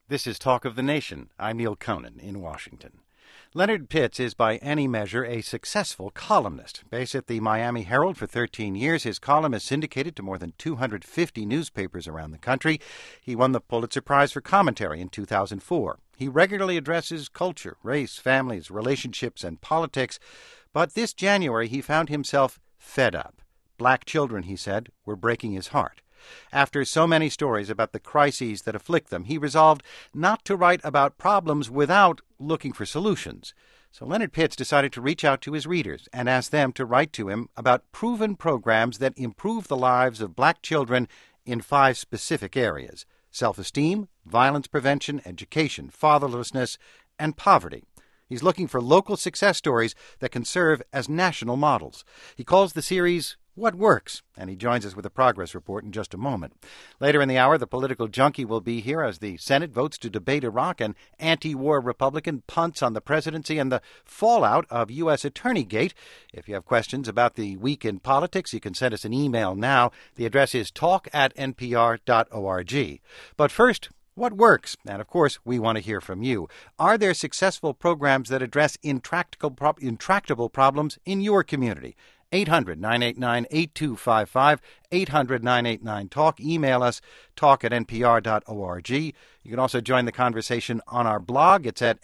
This is Talk of the Nation. I'm Neil Conan in Washington. Leonard Pitts is by any measure a successful columnist. Based at the Miami Herald for 13 years, his column is syndicated to more than 250 newspapers around the country. He won the Pulitzer Prize for commentary in 2004. He regularly addresses culture, race, families, relationships, and politics. But this January he found himself fed up. Black children, he said, were breaking his heart. After so many stories about the crises that afflict them, he resolved not to write about problems without looking for solutions. So Leonard Pitts decided to reach out to his readers and ask them to write to him about proven programs that improve the lives of black children in 5 specific areas: self-esteem, violence prevention, education, fatherlessness, and poverty. He's looking for local success stories that can serve as national models. He calls the series What Works, and he joins us with a progress report in just a moment. Later in the hour, the political junkie will be here as the Senate votes to debate Iraq, an anti-war Republican punts on the presidency, and the fallout of U.S. Attorney Gate. If you have questions about the week in politics, you can send us an email now. The address is talk@npr.org. But first, what works? And, of course, we want to hear from you. Are there successful programs that address intractable problems in your community? 800-989-8255, 800-989-TALK. Email us, talk@npr.org. You can also join the conversation on our blog. It's at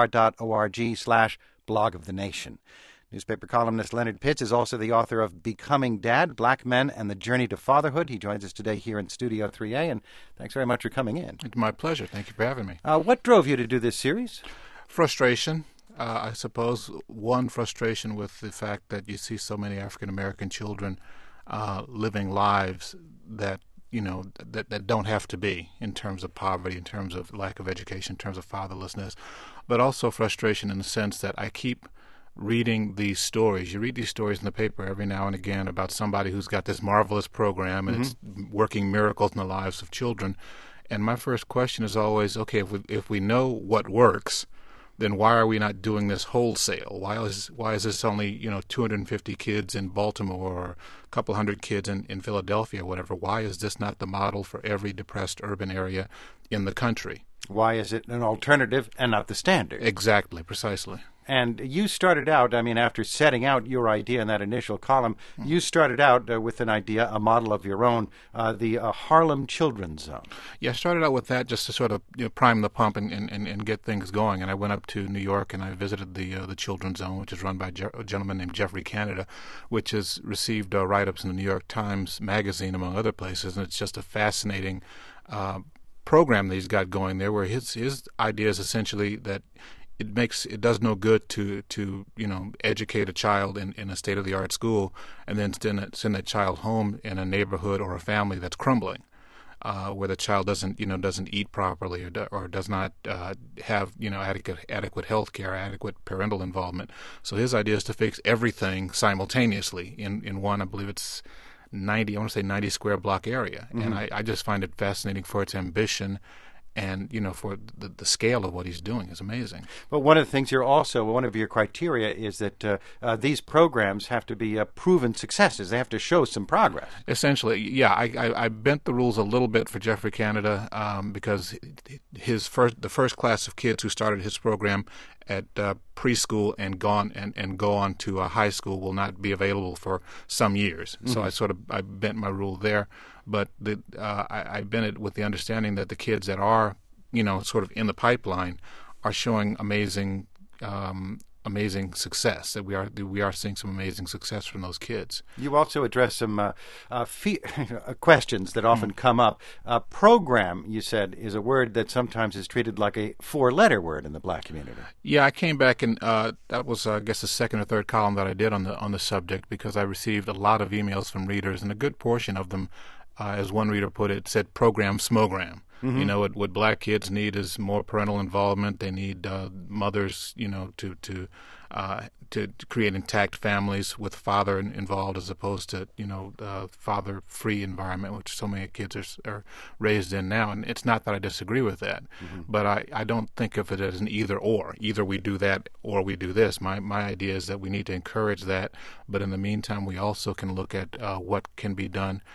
npr.org/blog of the nation. Newspaper columnist Leonard Pitts is also the author of Becoming Dad, Black Men and the Journey to Fatherhood. He joins us today here in Studio 3A, and thanks very much for coming in. It's my pleasure. Thank you for having me. What drove you to do this series? Frustration. I suppose one frustration with the fact that you see so many African-American children living lives that, that don't have to be, in terms of poverty, in terms of lack of education, in terms of fatherlessness, but also frustration in the sense that I keep reading these stories. You read these stories in the paper every now and again about somebody who's got this marvelous program and it's working miracles in the lives of children. And my first question is always, okay, if we know what works, then why are we not doing this wholesale? Why is this only 250 kids in Baltimore or a couple hundred kids in Philadelphia or whatever? Why is this not the model for every depressed urban area in the country? Why is it an alternative and not the standard? Exactly, precisely. And you started out, after setting out your idea in that initial column, you started out with an idea, a model of your own, the Harlem Children's Zone. Yeah, I started out with that just to sort of prime the pump and get things going. And I went up to New York and I visited the Children's Zone, which is run by a gentleman named Jeffrey Canada, which has received write-ups in the New York Times Magazine, among other places. And it's just a fascinating program that he's got going there, where his idea is essentially that it does no good to educate a child in a state-of-the-art school and then send that child home in a neighborhood or a family that's crumbling, where the child doesn't eat properly or does not have adequate health care, adequate parental involvement. So his idea is to fix everything simultaneously in one, I believe it's 90 square block area. And I just find it fascinating for its ambition. And, for the scale of what he's doing is amazing. But one of the things one of your criteria is that these programs have to be proven successes. They have to show some progress. Essentially, yeah. I bent the rules a little bit for Jeffrey Canada because the first class of kids who started his program at preschool and go on to high school will not be available for some years. So I bent my rule there. But I bent it with the understanding that the kids that are, sort of in the pipeline are showing amazing success. That we are seeing some amazing success from those kids. You also address some questions that often come up. Program, you said, is a word that sometimes is treated like a 4-letter word in the black community. Yeah, I came back and that was, I guess, the second or third column that I did on the subject, because I received a lot of emails from readers, and a good portion of them, as one reader put it, said program smogram. What black kids need is more parental involvement. They need mothers, to create intact families with father involved, as opposed to father-free environment, which so many kids are raised in now. And it's not that I disagree with that, but I don't think of it as an either or. Either we do that or we do this. My idea is that we need to encourage that, but in the meantime, we also can look at what can be done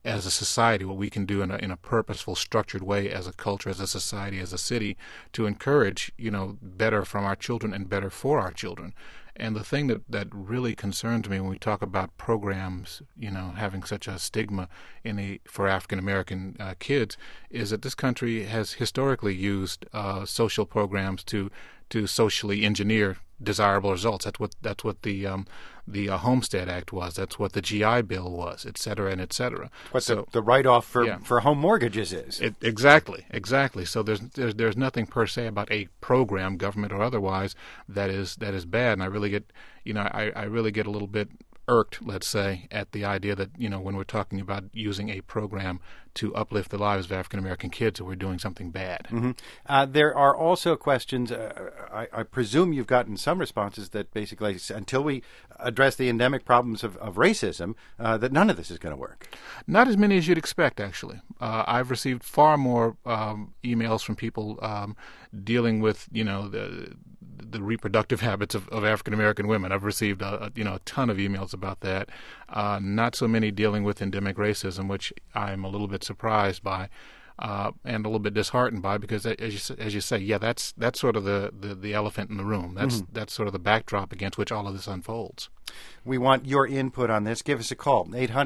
as a society, what we can do in a purposeful, structured way as a culture, as a society, as a city, to encourage, better from our children and better for our children. And the thing that really concerns me when we talk about programs, having such a stigma for African American kids, is that this country has historically used social programs to socially engineer desirable results. That's what the Homestead Act was. That's what the GI Bill was, et cetera, and et cetera. What the write-off for home mortgages is. Exactly. So there's nothing per se about a program, government or otherwise, that is bad. And I really get I really get a little bit irked, let's say, at the idea that when we're talking about using a program to uplift the lives of African American kids, that we're doing something bad. Mm-hmm. There are also questions. I presume you've gotten some responses that basically, until we address the endemic problems of racism, that none of this is going to work. Not as many as you'd expect, actually. I've received far more emails from people dealing with the reproductive habits of African American women. I've received a ton of emails about that. Not so many dealing with endemic racism, which I'm a little bit surprised by, and a little bit disheartened by, because as you say, that's sort of the elephant in the room. That's sort of the backdrop against which all of this unfolds. We want your input on this. Give us a call,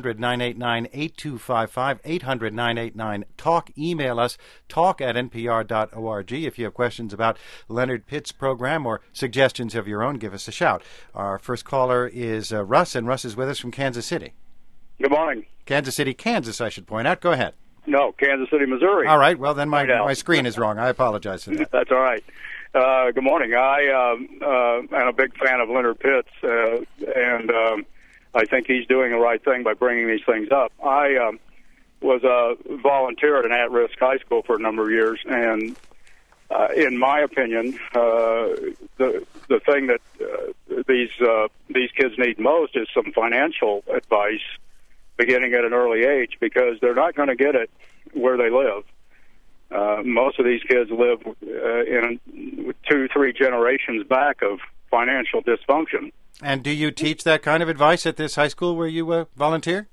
800-989-8255, 800-989-TALK. Email us, talk@npr.org. If you have questions about Leonard Pitts' program or suggestions of your own, give us a shout. Our first caller is Russ, and Russ is with us from Kansas City. Good morning. Kansas City, Kansas, I should point out. Go ahead. No, Kansas City, Missouri. All right. Well, then my screen is wrong. I apologize for that. That's all right. Good morning. I am a big fan of Leonard Pitts, and I think he's doing the right thing by bringing these things up. I was a volunteer at an at-risk high school for a number of years, and in my opinion, the thing that these kids need most is some financial advice beginning at an early age, because they're not going to get it where they live. Most of these kids live in 2-3 generations back of financial dysfunction. And do you teach that kind of advice at this high school where you volunteer?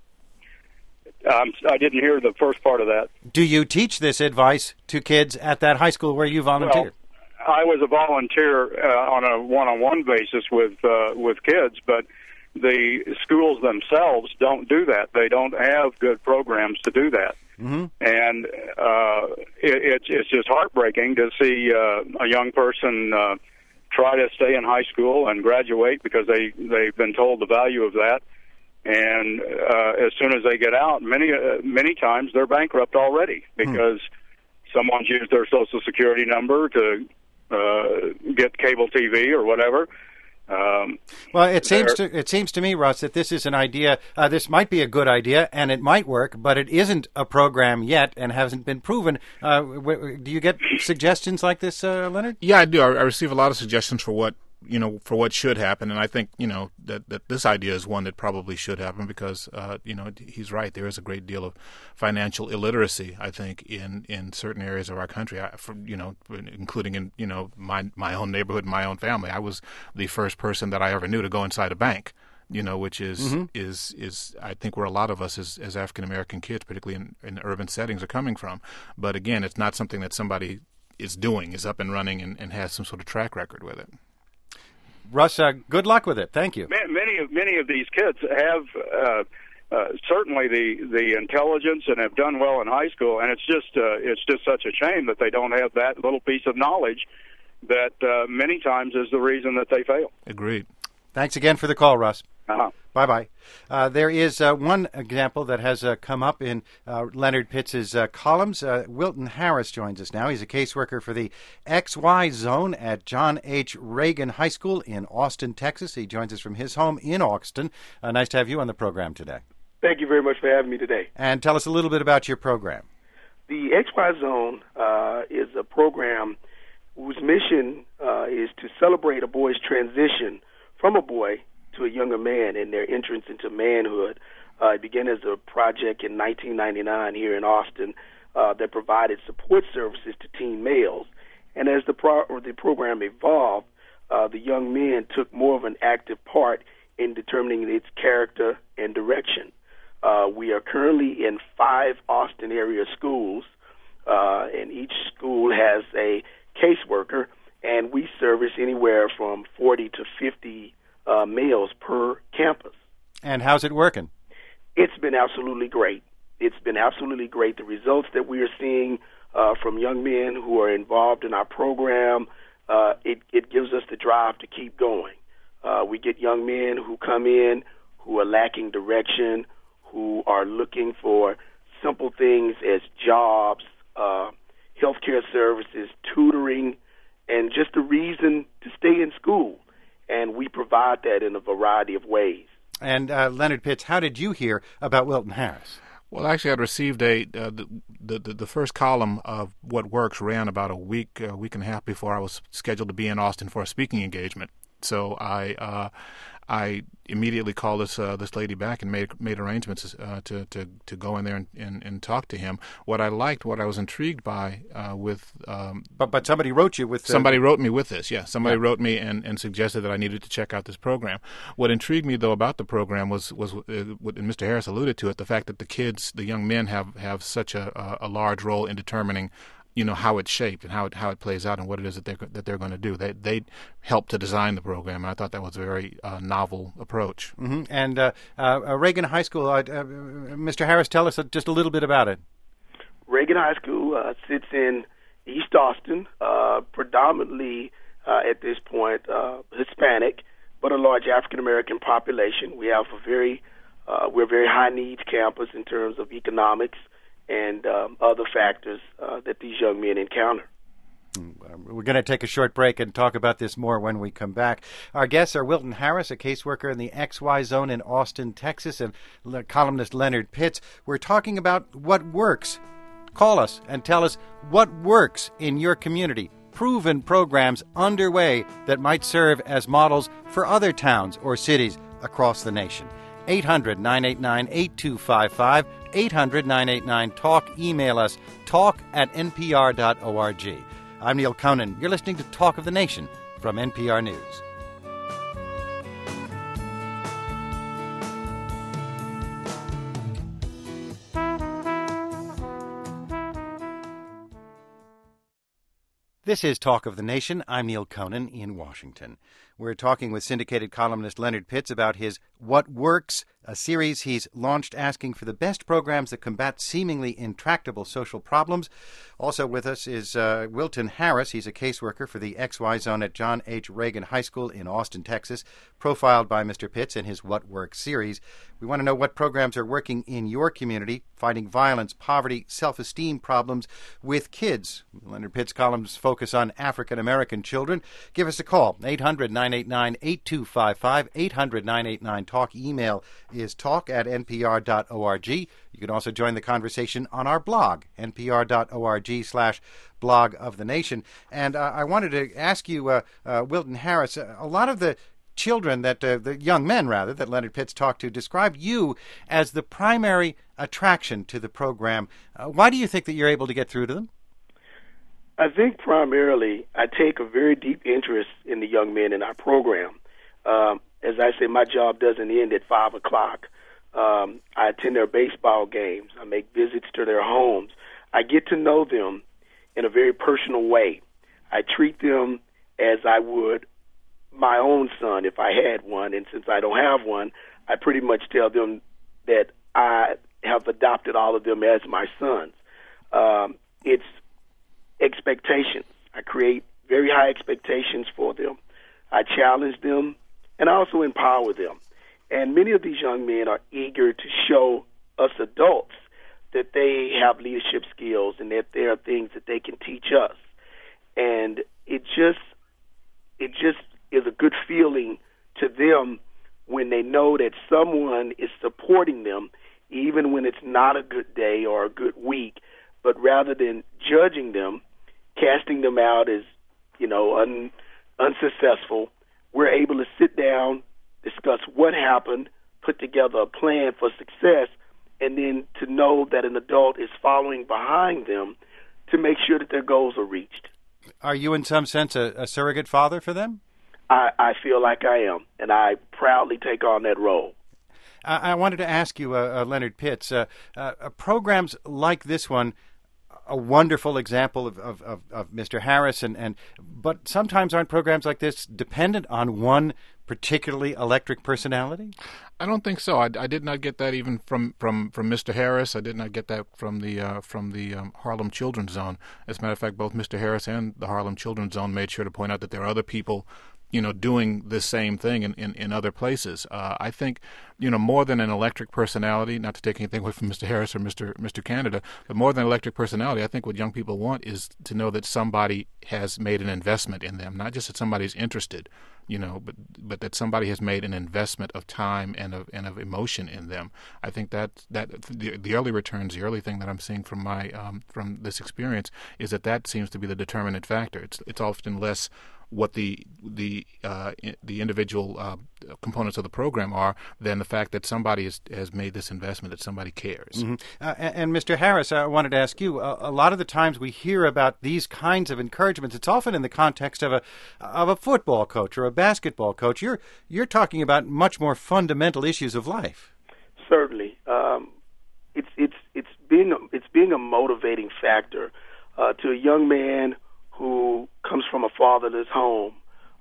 I didn't hear the first part of that. Do you teach this advice to kids at that high school where you volunteer? Well, I was a volunteer on a one-on-one basis with kids, but the schools themselves don't do that. They don't have good programs to do that. Mm-hmm. And it's just heartbreaking to see a young person try to stay in high school and graduate because they've been told the value of that. And as soon as they get out, many times they're bankrupt already because someone's used their Social Security number to get cable TV or whatever. Well, it seems to me, Russ, that this is an idea. This might be a good idea, and it might work, but it isn't a program yet, and hasn't been proven. Do you get suggestions like this, Leonard? Yeah, I do. I receive a lot of suggestions for what should happen, and I think that this idea is one that probably should happen because he's right. There is a great deal of financial illiteracy, I think, in certain areas of our country. Including in my own neighborhood, my own family. I was the first person that I ever knew to go inside a bank. Which is I think where a lot of us as African American kids, particularly in urban settings, are coming from. But again, it's not something that somebody is up and running and has some sort of track record with it. Russ, good luck with it. Thank you. Many of these kids have certainly the intelligence and have done well in high school, and it's just such a shame that they don't have that little piece of knowledge that many times is the reason that they fail. Agreed. Thanks again for the call, Russ. Uh-huh. Bye-bye. There is one example that has come up in Leonard Pitts' columns. Wilton Harris joins us now. He's a caseworker for the XY Zone at John H. Reagan High School in Austin, Texas. He joins us from his home in Austin. Nice to have you on the program today. Thank you very much for having me today. And tell us a little bit about your program. The XY Zone is a program whose mission is to celebrate a boy's transition from a boy to a younger man in their entrance into manhood. It began as a project in 1999 here in Austin that provided support services to teen males. And as the program evolved, the young men took more of an active part in determining its character and direction. We are currently in 5 Austin area schools, and each school has a caseworker, and we service anywhere from 40 to 50 males per campus. And how's it working? It's been absolutely great. It's been absolutely great. The results that we are seeing from young men who are involved in our program, it gives us the drive to keep going. We get young men who come in who are lacking direction, who are looking for simple things as jobs, healthcare services, tutoring, and just a reason to stay in school. And we provide that in a variety of ways. And Leonard Pitts, how did you hear about Wilton Harris? Well, actually, I'd received the first column of What Works ran about a week and a half before I was scheduled to be in Austin for a speaking engagement. So I immediately called this lady back and made arrangements to go in there and talk to him. What I was intrigued by But somebody wrote you with... Somebody wrote me with this, yeah. Somebody wrote me and suggested that I needed to check out this program. What intrigued me, though, about the program was what Mr. Harris alluded to it, the fact that the young men have such a large role in determining how it's shaped and how it plays out and what it is that they're going to do. They helped to design the program, and I thought that was a very novel approach. Mm-hmm. And Reagan High School, Mr. Harris, tell us just a little bit about it. Reagan High School sits in East Austin, predominantly at this point Hispanic, but a large African American population. We have we're a very high needs campus in terms of economics and other factors that these young men encounter. We're going to take a short break and talk about this more when we come back. Our guests are Wilton Harris, a caseworker in the XY Zone in Austin, Texas, and columnist Leonard Pitts. We're talking about what works. Call us and tell us what works in your community. Proven programs underway that might serve as models for other towns or cities across the nation. 800-989-8255, 800-989-TALK. Email us, talk@npr.org. I'm Neil Conan. You're listening to Talk of the Nation from NPR News. This is Talk of the Nation. I'm Neil Conan in Washington. We're talking with syndicated columnist Leonard Pitts about his What Works, a series he's launched asking for the best programs that combat seemingly intractable social problems. Also with us is Wilton Harris. He's a caseworker for the XY Zone at John H. Reagan High School in Austin, Texas, profiled by Mr. Pitts in his What Works series. We want to know what programs are working in your community, fighting violence, poverty, self-esteem problems with kids. Leonard Pitts' columns focus on African-American children. Give us a call, 800-989-8255, 800-989-TALK. Email is talk@npr.org. You can also join the conversation on our blog, npr.org/blog of the nation. And I wanted to ask you, Wilton Harris, a lot of the children the young men, rather, that Leonard Pitts talked to described you as the primary attraction to the program. Why do you think that you're able to get through to them? I think primarily I take a very deep interest in the young men in our program. As I say, my job doesn't end at 5 o'clock. I attend their baseball games. I make visits to their homes. I get to know them in a very personal way. I treat them as I would my own son if I had one, and since I don't have one, I pretty much tell them that I have adopted all of them as my sons. It's expectations. I create very high expectations for them. I challenge them, and I also empower them. And many of these young men are eager to show us adults that they have leadership skills and that there are things that they can teach us. And it just is a good feeling to them when they know that someone is supporting them, even when it's not a good day or a good week, but rather than judging them, casting them out as, unsuccessful, we're able to sit down, discuss what happened, put together a plan for success, and then to know that an adult is following behind them to make sure that their goals are reached. Are you, in some sense, a surrogate father for them? I feel like I am, and I proudly take on that role. I wanted to ask you, Leonard Pitts, programs like this one, a wonderful example of Mr. Harris, but sometimes aren't programs like this dependent on one particularly electric personality? I don't think so. I did not get that even from Mr. Harris. I did not get that from the Harlem Children's Zone. As a matter of fact, both Mr. Harris and the Harlem Children's Zone made sure to point out that there are other people, doing the same thing in other places. I think, more than an electric personality, not to take anything away from Mr. Harris or Mr. Canada, but more than electric personality, I think what young people want is to know that somebody has made an investment in them, not just that somebody's interested, but that somebody has made an investment of time and of emotion in them. I think that the early returns, the early thing that I'm seeing from my from this experience is that seems to be the determinant factor. It's often less what the individual components of the program are than the fact that somebody has made this investment, that somebody cares. Mm-hmm. And Mr. Harris, I wanted to ask you, a lot of the times we hear about these kinds of encouragements, it's often in the context of a football coach or a basketball coach. You're talking about much more fundamental issues of life. Certainly. It's being a motivating factor to a young man who comes from a fatherless home,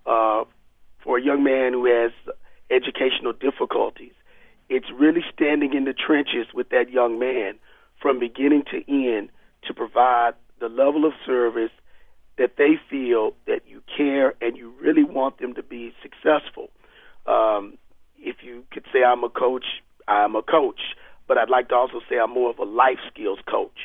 for a young man who has educational difficulties. It's really standing in the trenches with that young man from beginning to end to provide the level of service that they feel that you care and you really want them to be successful. If you could say I'm a coach, but I'd like to also say I'm more of a life skills coach,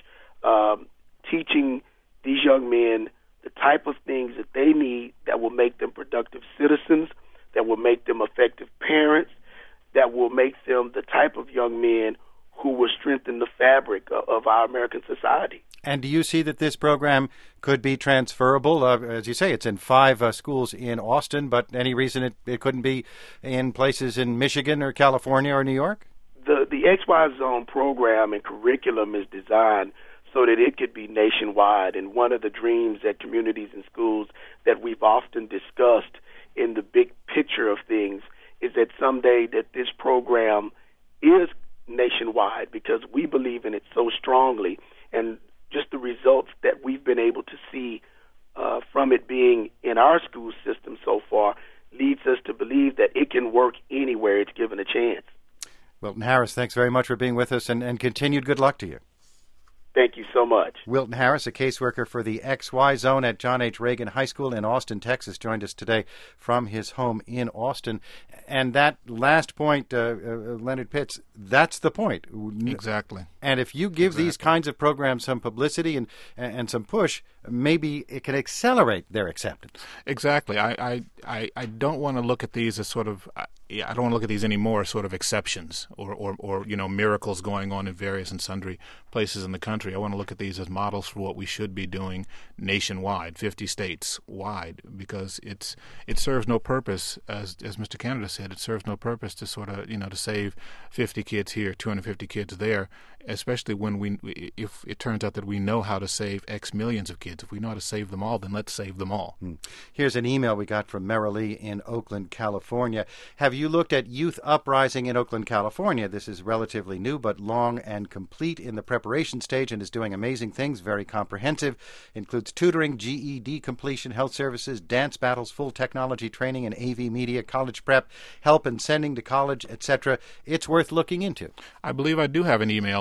teaching these young men the type of things that they need that will make them productive citizens, that will make them effective parents, that will make them the type of young men who will strengthen the fabric of our American society. And do you see that this program could be transferable? As you say, it's in 5 schools in Austin, but any reason it couldn't be in places in Michigan or California or New York? The XY Zone program and curriculum is designed so that it could be nationwide. And one of the dreams at communities and schools that we've often discussed in the big picture of things is that someday that this program is nationwide, because we believe in it so strongly. And just the results that we've been able to see from it being in our school system so far leads us to believe that it can work anywhere it's given a chance. Wilton Harris, thanks very much for being with us, and continued good luck to you. Thank you so much. Wilton Harris, a caseworker for the XY Zone at John H. Reagan High School in Austin, Texas, joined us today from his home in Austin. And that last point, Leonard Pitts, that's the point. Exactly. And if you give these kinds of programs some publicity and some push, maybe it can accelerate their acceptance. Exactly. I don't want to look at these as sort of, I don't want to look at these anymore as sort of exceptions or miracles going on in various and sundry places in the country. I want to look at these as models for what we should be doing nationwide, 50 states wide, because it serves no purpose, as Mr. Canada said, it serves no purpose to sort of, to save 50 kids here, 250 kids there, especially when if it turns out that we know how to save X millions of kids. If we know how to save them all, then let's save them all. Here's an email we got from Merrilee in Oakland, California. Have you looked at Youth Uprising in Oakland, California? This is relatively new, but long and complete in the preparation stage and is doing amazing things, very comprehensive. Includes tutoring, GED completion, health services, dance battles, full technology training and AV media, college prep, help in sending to college, etc. It's worth looking into. I believe I do have an email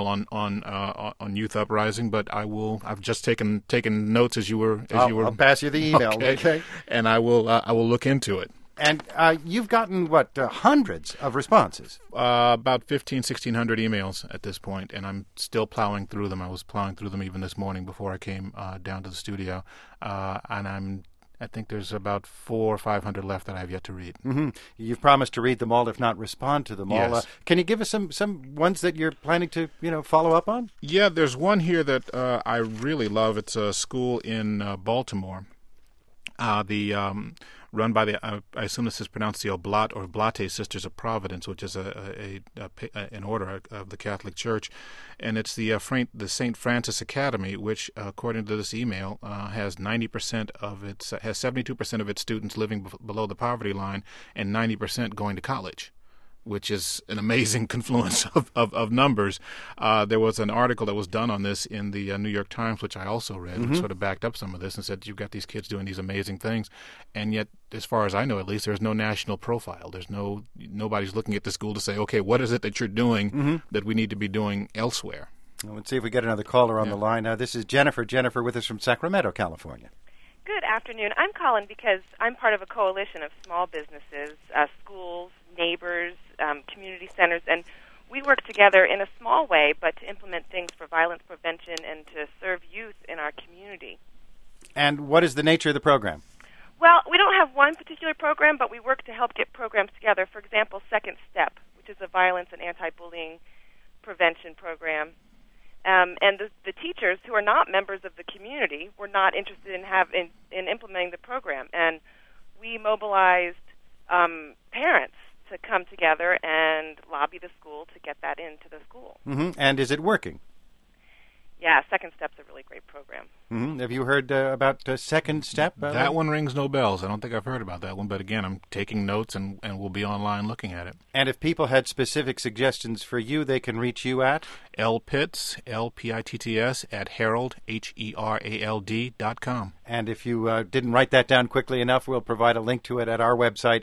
on Youth Uprising, but I've just taken notes as you were. I'll pass you the email. Okay. And I will look into it. And you've gotten, hundreds of responses? About 1,600 emails at this point, and I'm still plowing through them. I was plowing through them even this morning before I came down to the studio, and I think there's about 400 or 500 left that I have yet to read. Mm-hmm. You've promised to read them all, if not respond to them all. Yes. Can you give us some ones that you're planning to follow up on? Yeah, there's one here that I really love. It's a school in Baltimore. Run by I assume this is pronounced the Oblate Sisters of Providence, which is an order of the Catholic Church, and it's the St. Francis Academy, which, according to this email, has 72% of its students living below the poverty line, and 90% going to college, which is an amazing confluence of numbers. There was an article that was done on this in the New York Times, which I also read, which sort of backed up some of this and said, you've got these kids doing these amazing things, and yet, as far as I know, at least, there's no national profile. There's nobody's looking at the school to say, okay, what is it that you're doing that we need to be doing elsewhere? Well, let's see if we get another caller on the line. This is Jennifer. Jennifer with us from Sacramento, California. Good afternoon. I'm calling because I'm part of a coalition of small businesses, schools, neighbors, community centers, and we work together in a small way, but to implement things for violence prevention and to serve youth in our community. And what is the nature of the program? Well, we don't have one particular program, but we work to help get programs together. For example, Second Step, which is a violence and anti-bullying prevention program. And the teachers who are not members of the community were not interested in implementing the program. And we mobilized parents to come together and lobby the school to get that into the school. And is it working? Yeah, Second Step's a really great program. Have you heard about Second Step? That one rings no bells. I don't think I've heard about that one, but again, I'm taking notes and we'll be online looking at it. And if people had specific suggestions for you, they can reach you at? lpitts, L-P-I-T-T-S, at Herald, HERALD.com. And if you didn't write that down quickly enough, we'll provide a link to it at our website,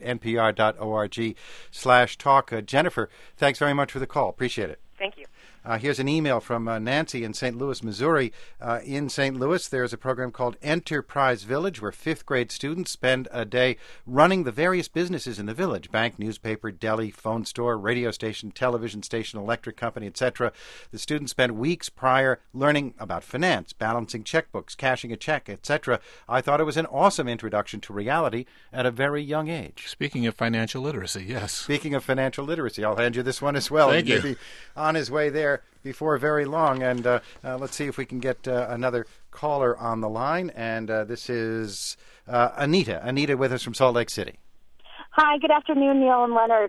npr.org/talk. Jennifer, thanks very much for the call. Appreciate it. Thank you. Here's an email from Nancy in St. Louis, Missouri. In St. Louis, there's a program called Enterprise Village, where fifth-grade students spend a day running the various businesses in the village: bank, newspaper, deli, phone store, radio station, television station, electric company, etc. The students spend weeks prior learning about finance, balancing checkbooks, cashing a check, etc. I thought it was an awesome introduction to reality at a very young age. Speaking of financial literacy, yes. Speaking of financial literacy, I'll hand you this one as well. Thank you. Maybe on his way there before very long. And let's see if we can get another caller on the line. And this is Anita. Anita with us from Salt Lake City. Hi, good afternoon, Neil and Leonard.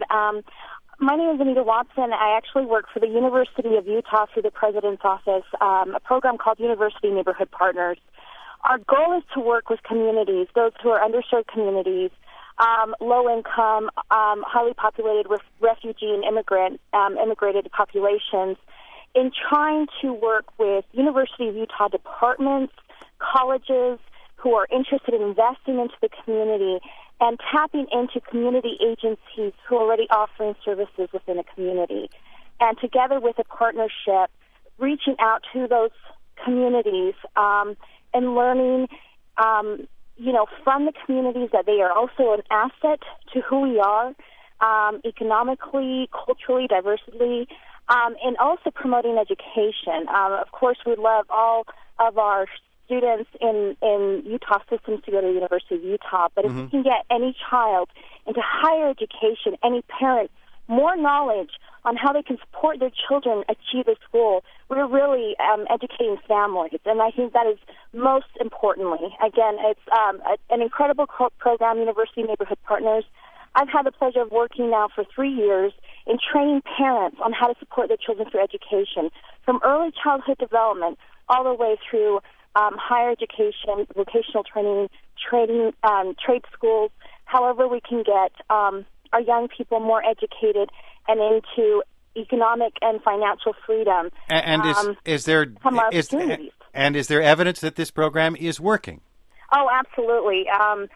My name is Anita Watson. I actually work for the University of Utah through the President's Office, a program called University Neighborhood Partners. Our goal is to work with communities, those who are underserved communities, low-income, highly populated refugee and immigrated populations, in trying to work with University of Utah departments, colleges who are interested in investing into the community and tapping into community agencies who are already offering services within a community. And together with a partnership, reaching out to those communities and learning from the communities that they are also an asset to who we are, economically, culturally, diversely, and also promoting education. Of course, we love all of our students in Utah systems to go to the University of Utah, but if we can get any child into higher education, any parent more knowledge on how they can support their children achieve this goal, we're really educating families, and I think that is most importantly. Again, it's an incredible program, University Neighborhood Partners. I've had the pleasure of working now for 3 years in training parents on how to support their children through education, from early childhood development all the way through higher education, vocational training, trade schools, however we can get our young people more educated and into economic and financial freedom. And is there evidence that this program is working? Oh, absolutely.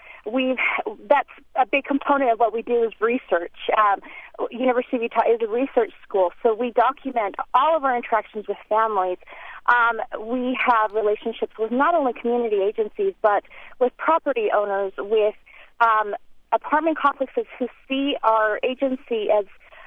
That's a big component of what we do is research. University of Utah is a research school, so we document all of our interactions with families. We have relationships with not only community agencies, but with property owners, with apartment complexes who see our agency as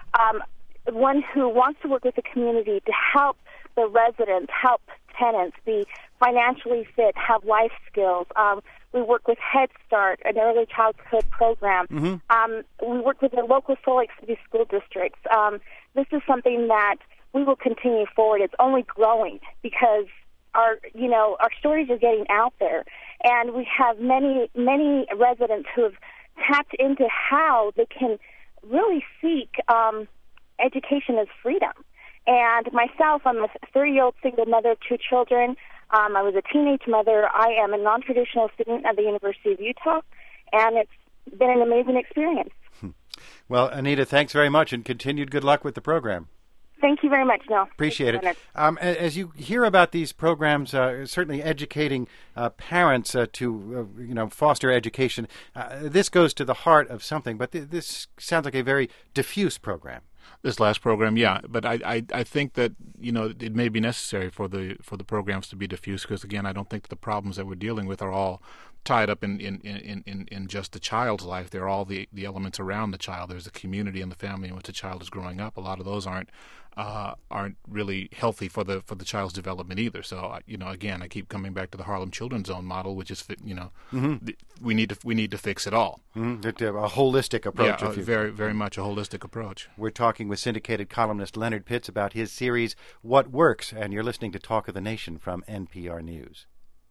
one who wants to work with the community to help the residents, help tenants be financially fit, have life skills. We work with Head Start, an early childhood program. We work with the local Salt Lake City school districts. This is something that we will continue forward. It's only growing because our stories are getting out there, and we have many residents who have tapped into how they can really seek education as freedom. And myself, I'm a 30-year-old single mother of 2 children. I was a teenage mother. I am a non-traditional student at the University of Utah, and it's been an amazing experience. Well, Anita, thanks very much, and continued good luck with the program. Thank you very much, Neil. Appreciate it. As you hear about these programs, certainly educating parents to foster education, this goes to the heart of something. But this sounds like a very diffuse program. This last program, yeah, but I think that it may be necessary for the programs to be diffuse because again I don't think that the problems that we're dealing with are all tied up in just the child's life. They're all the elements around the child. There's the community and the family in which the child is growing up. A lot of those aren't really healthy for the child's development either. So again I keep coming back to the Harlem Children's Zone model, which is we need to fix it all. Mm-hmm. A holistic approach. Yeah, very very much a holistic approach. We're talking with syndicated columnist Leonard Pitts about his series What Works, and you're listening to Talk of the Nation from NPR News.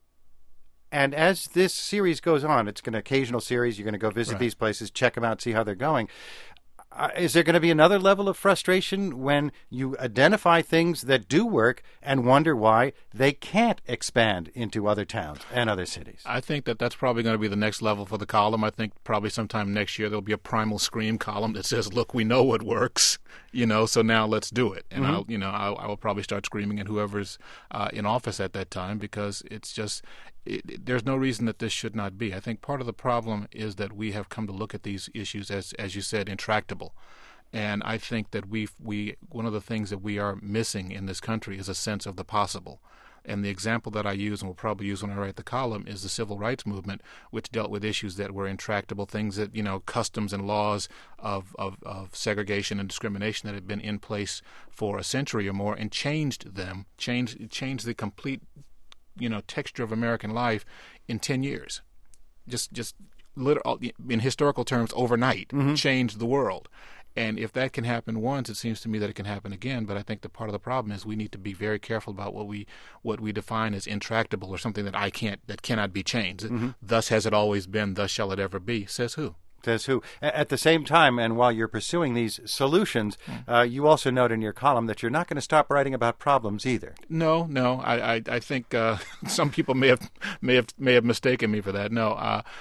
And as this series goes on, it's an occasional series. You're going to go visit these places, check them out, see how they're going. Is there going to be another level of frustration when you identify things that do work and wonder why they can't expand into other towns and other cities? I think that's probably going to be the next level for the column. I think probably sometime next year there'll be a Primal Scream column that says, "Look, we know what works, so now let's do it." And I will probably start screaming at whoever's in office at that time because it's just. There's no reason that this should not be. I think part of the problem is that we have come to look at these issues as you said, intractable. And I think that we one of the things that we are missing in this country is a sense of the possible. And the example that I use and will probably use when I write the column is the civil rights movement, which dealt with issues that were intractable, things that, customs and laws of segregation and discrimination that had been in place for a century or more, and changed the complete texture of American life in 10 years. Just literally, in historical terms, overnight, changed the world. And if that can happen once, it seems to me that it can happen again. But I think that part of the problem is we need to be very careful about what we define as intractable or something that cannot be changed. Thus has it always been, thus shall it ever be. Says who? Says who? At the same time, and while you're pursuing these solutions, you also note in your column that you're not going to stop writing about problems either. No. I think some people may have mistaken me for that. No,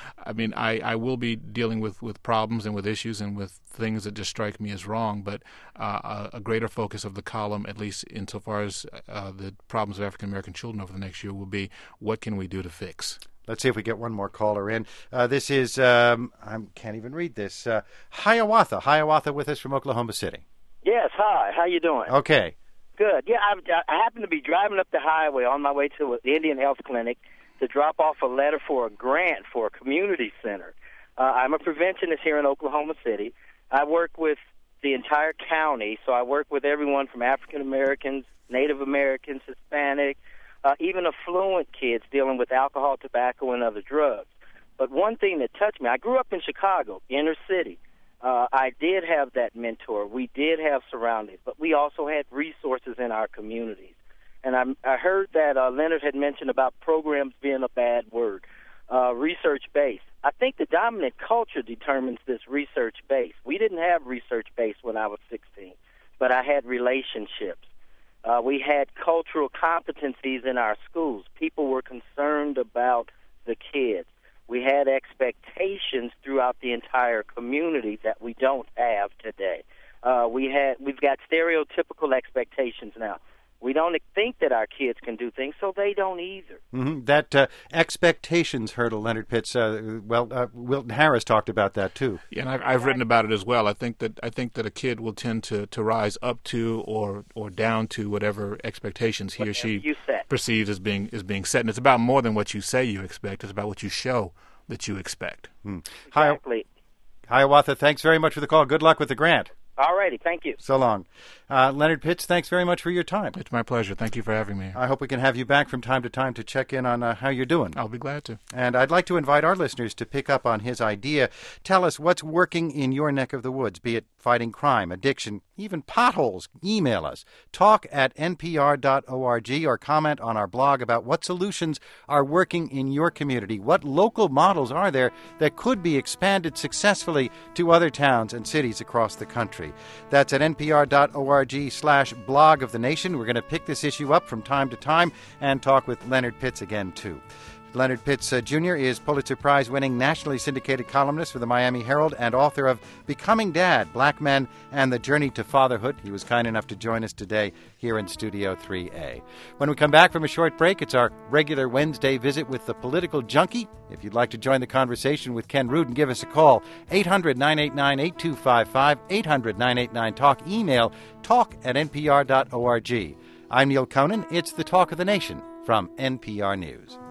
I will be dealing with problems and with issues and with things that just strike me as wrong. But a greater focus of the column, at least insofar as the problems of African American children over the next year, will be what can we do to fix. Let's see if we get one more caller in. This is, I can't even read this, Hiawatha. Hiawatha with us from Oklahoma City. Yes, hi. How you doing? Okay. Good. Yeah, I happen to be driving up the highway on my way to the Indian Health Clinic to drop off a letter for a grant for a community center. I'm a preventionist here in Oklahoma City. I work with the entire county, so I work with everyone from African Americans, Native Americans, Hispanic, even affluent kids dealing with alcohol, tobacco, and other drugs. But one thing that touched me, I grew up in Chicago, inner city. I did have that mentor. We did have surroundings, but we also had resources in our communities. And I heard that Leonard had mentioned about programs being a bad word, research-based. I think the dominant culture determines this research base. We didn't have research base when I was 16, but I had relationships. We had cultural competencies in our schools. People were concerned about the kids. We had expectations throughout the entire community that we don't have today. We've got stereotypical expectations now. We don't think that our kids can do things, so they don't either. That expectations hurdle, Leonard Pitts. Wilton Harris talked about that too. Yeah, and I've written about it as well. I think that a kid will tend to rise up to or down to whatever expectations he or she perceives as being set. And it's about more than what you say you expect. It's about what you show that you expect. Exactly. Hiawatha, thanks very much for the call. Good luck with the grant. All righty, thank you. So long. Leonard Pitts, thanks very much for your time. It's my pleasure. Thank you for having me. I hope we can have you back from time to time to check in on how you're doing. I'll be glad to. And I'd like to invite our listeners to pick up on his idea. Tell us what's working in your neck of the woods, be it fighting crime, addiction, even potholes. Email us, talk@npr.org, or comment on our blog about what solutions are working in your community. What local models are there that could be expanded successfully to other towns and cities across the country? That's at npr.org/blog of the nation. We're going to pick this issue up from time to time and talk with Leonard Pitts again, too. Leonard Pitts Jr. is Pulitzer Prize-winning, nationally syndicated columnist for the Miami Herald and author of Becoming Dad, Black Men and the Journey to Fatherhood. He was kind enough to join us today here in Studio 3A. When we come back from a short break, it's our regular Wednesday visit with the political junkie. If you'd like to join the conversation with Ken Rudin, give us a call, 800-989-8255, 800-989-TALK, email talk@npr.org. I'm Neil Conan. It's the Talk of the Nation from NPR News.